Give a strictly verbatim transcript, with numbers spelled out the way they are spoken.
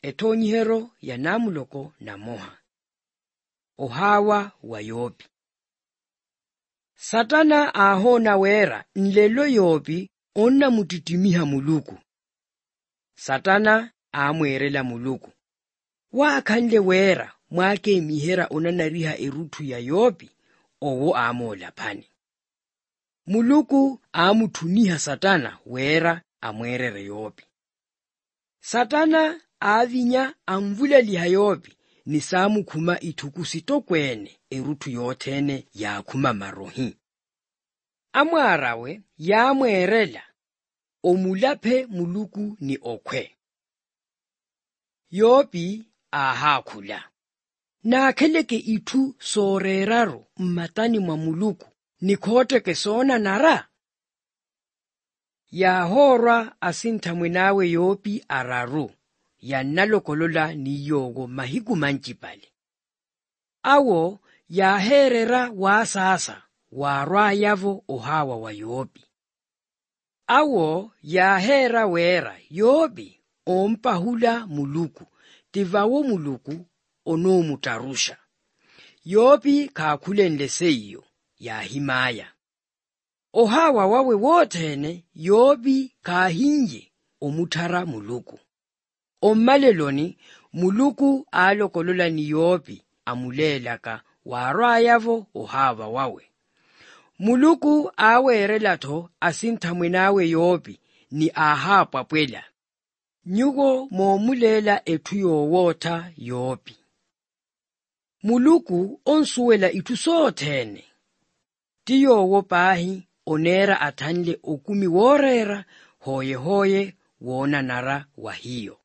etonyihero ya namuloko na moha. Ohawa wa Yobi. Satana ahona wera nlelo Yobi onna mutitimiha muluku. Satana amwerela muluku. Wakanle wera mwake mihera onanariha erutu ya Yobi owo amola pani. Muluku amutuniha Satana wera amwerere Yobi. Satana avinya amvula liha Yobi ni samu kuma itukusito kwene erutu yothene ya kuma marohi. Amwarawe ya mwerela omulaphe muluku ni okwe. Yobi ahakula. Na keleke itu soreraro mmatani mwa muluku ni kote kesona nara. Ya hora asinta mwenawe Yobi araru. Ya nalokolola ni yogo mahiku manchipale. Awo ya herera wa sasa warwa yavo ohawa wa Yobi. Awo ya hera wera Yobi ompahula muluku tivawo muluku ono mutarusha. Yobi kakulenle seyo ya himaya. Ohawa wawe wotene Yobi kahinje omutara muluku. Omaleloni muluku alokolola ni Yobi amulelaka warayavo ohawa wawe. Muluku awerelato asintamwenawe Yobi ni ahapa pwela. Nyugo momulela etuyo wota Yobi. Muluku onsuwela itusothene. Tiyo wopahi onera atanle okumi worera hoye hoye wona nara wahiyo.